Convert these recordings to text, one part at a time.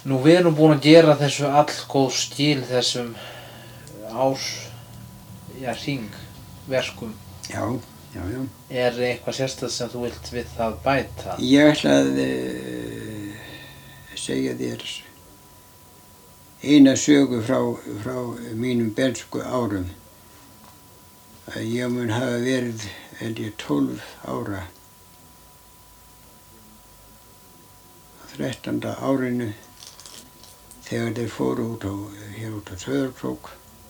Nú við erum búin að gera þessu allgóð skil þessum hringverkum. Já. Er eitthvað sérstakt sem þú vilt við það bæta? Ég ætla að segja þér eina sögu frá mínum bernsku árum. Að ég mun hafa verið, held ég, 12 ára. Á 13. árinu þegar þeir fóru hér út á Sauðárkrók.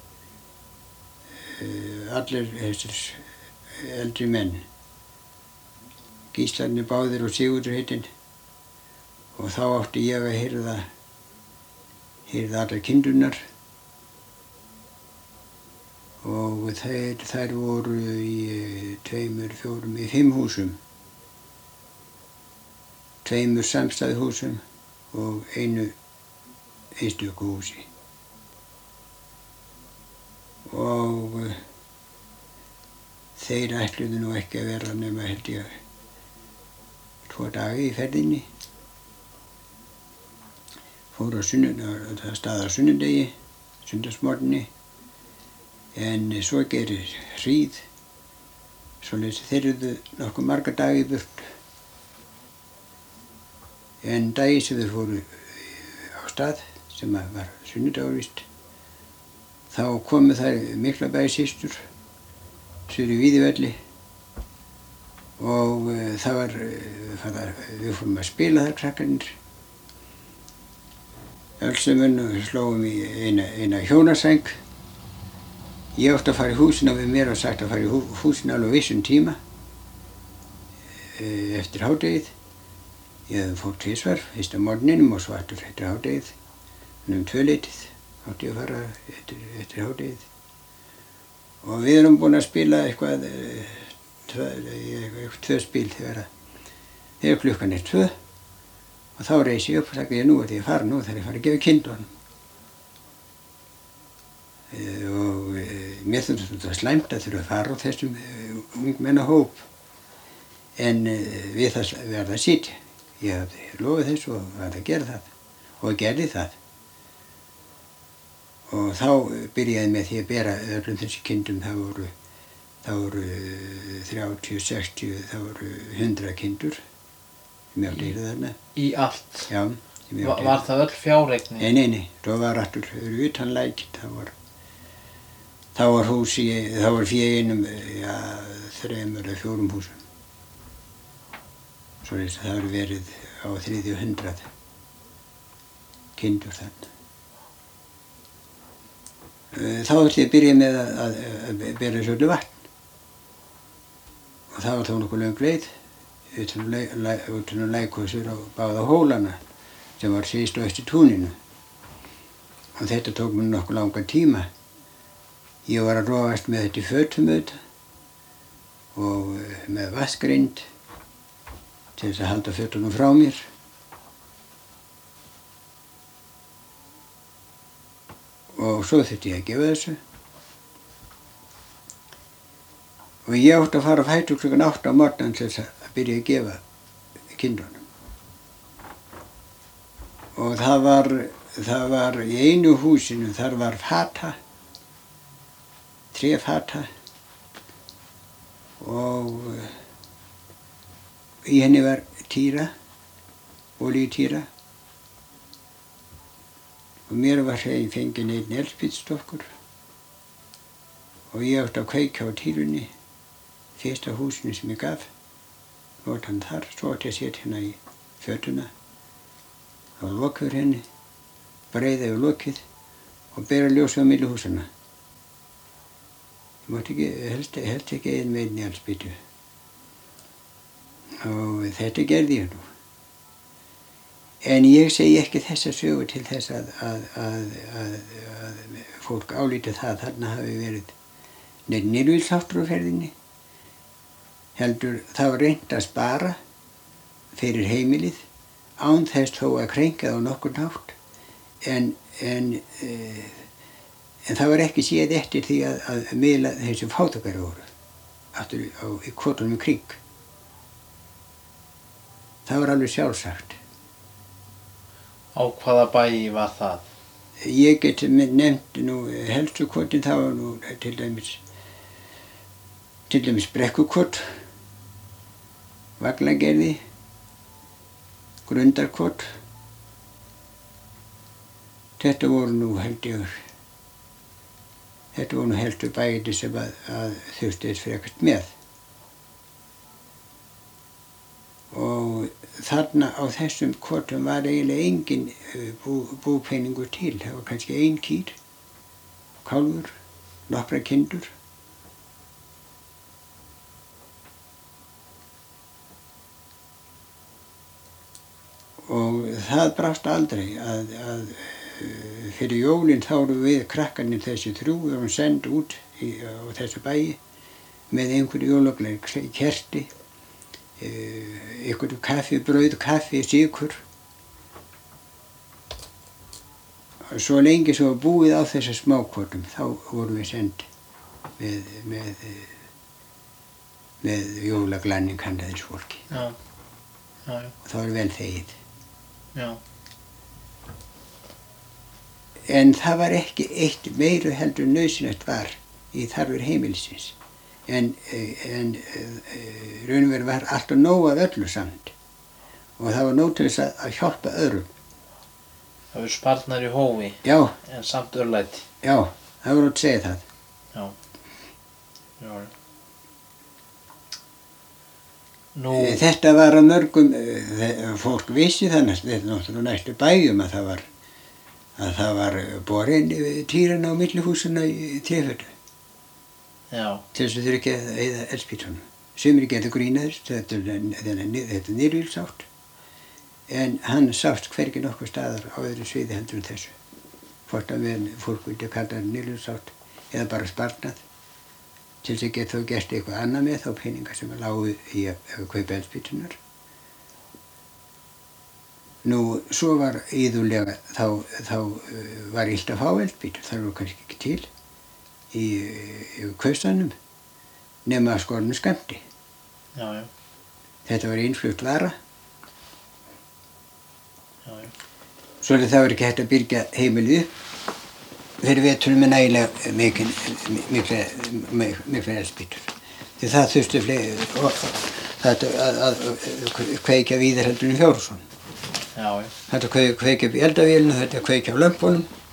Allir þessir eldri menn. Gíslarnir báðir og Sigurður heitinn. Og þá átti ég að hirða allar kindurnar. Og þær voru í 2, 4, í 5 húsum. 2 samstæðuhúsum og 1 einstöku húsi. Og þeir ætluðu nú ekki að vera nema held ég 2 daga í ferðinni. Fóru það stað á sunnudegi, sunnudagsmorgni. En svo gerir hríð, svoleiðis þeir eru nokkuð marga daga í burtu. En daginn sem þeir fóru á stað, sem var sunnudagur víst, þá komu þær Miklabæjarsystur suður í Víðivelli og við fórum að spila þar krakkarnir. Öllsömmun og slóum í eina hjónasæng. Ég átti að fara í húsinu og við mér var sagt að fara í húsinu alveg vissum tíma eftir hádegið. Ég fór tvisvar, fyrst á morgninum og svo aftur eftir hádegið. En 2-leytið átti ég að fara eftir hádegið. Og við erum búin að spila eitthvað 2 spil þegar klukkan 2. Og þá reis ég upp og sagði ég nú ætla ég að fara nú þegar ég fara að gefa kindunum. Og mér þurfti þetta slæmt að þurfa að fara á þessum ungmennahóp. En við það verða að sitja. Ég hafði lofið þessu og var að gera það. Og gerði það. Og þá byrjaði með því að bera öllum þessi kindum. Það voru 30, 60, það voru 100 kindur. Sem ég átti að hýra þarna. Í allt? Já. Var það öll fjáreignin? Nei. Það var aftur utan lækinn. Það var hús það var fé einum 3 eða 4 húsum. Svoleiðis það hefur verið á 300 kindur þarna. Þá ætla ég að byrja með að bera svolítið vatn. Og það var þá nokkuð löng leið utan lækhúsur á báða hólana sem var síðst og eftir túninu. Og þetta tók mér nokkuð langan tíma. Ég var að rofast með þetta í fötum auðvitað og með vaskgrind til þess að halda fötunum frá mér. Og svo þurfti ég að gefa þessu. Og ég átti að fara á fætur klukkan 8 á morgnan til þess að byrja að gefa kindunum. Og það var í einu húsinu, þar var fata. Tréfata og í henni var týra, olíutýra og mér var fenginn einn eldspýtstokkur og ég átti að kveikja á týrunni, fyrsta húsinu sem ég gaf, nota hann þar, svo átti ég að setja hérna í fötuna og loka henni, breiða yfir lokið og bera ljósið á milli húsana. Ég mátti helst ekki einn með einn í eldspýtu. Og þetta gerði ég nú. En ég segi ekki þessa sögu til þess að fólk álíti það að þarna hafi verið neinn nýrvíðsáttur á ferðinni. Heldur það var reynt að spara fyrir heimilið án þess þó að krenka það á nokkurn hátt. En það var ekki séð eftir því að miðla þessum fátækari voru aftur í kvotunum í kring. Það var alveg sjálfsagt. Á hvaða bæi var það? Ég get nefnt nú helstu kotin, það var nú til dæmis Brekkukot, Vaglagerði, Grundarkot. Þetta voru nú helstu bæirnir sem að þurfti frekast með. Og þarna á þessum kotum var eiginlega engin búpeningur til. Það var kannski 1 kýr, kálfur, nokkrar kindur. Og það brást aldrei að fyrir jólin þá voru við krakkarnir þessi 3 vorum send út á þessu bæi með einhverju jólagleði, kerti, einhverju kaffi, brauð, kaffi, sykur. Svo lengi svo búið á þessu smákotum þá vorum við send með jólaglanning handa þessu fólki. Já. Já. Og það var vel þegið. Já. En það var ekki eitt meiru heldur nauðsynlegt var í þarfir heimilisins. En raunveru var alltaf nóg af öllu samt. Og það var nóg til þess að hjálpa öðrum. Það var sparnar í hófi. Já. En samt örlæti. Já, það voru að segja það. Já. Já. Nú. Þetta var að mörgum, fólk vissi þannig, þetta er náttúrulega næstu bæjum að það var borin týran á millihúsuna í Treföldu. Já. Til þess að þurfi ekki að eyða eldspýtunum. Sumir getur grínaðist, þetta er nýrvílsátt. En hann sást hvergi nokkuð staðar á öðru sviði heldur en þessu. Hvort að fólk vildi kalla það nýrvílsátt eða bara sparnað. Til þess að geta þá gert eitthvað annað með þá peninga sem lágu í að kaupa eldspýtunar. Nú, svo var iðulega, þá var illt að fá eldspýtur, það voru kannski ekki til í kaustanum, nema að skornum skammti. Já, já. Þetta var innflutt vara. Já, já. Svo það var ekki hægt að byrgja heimilið upp fyrir veturinn með nægilega mikla eldspýtur. Því það þurfti að kveikja víðar heldur en Fjárhússon. Já, já. Þetta kveikja upp í eldavélinu, þetta kveikja á lömpunum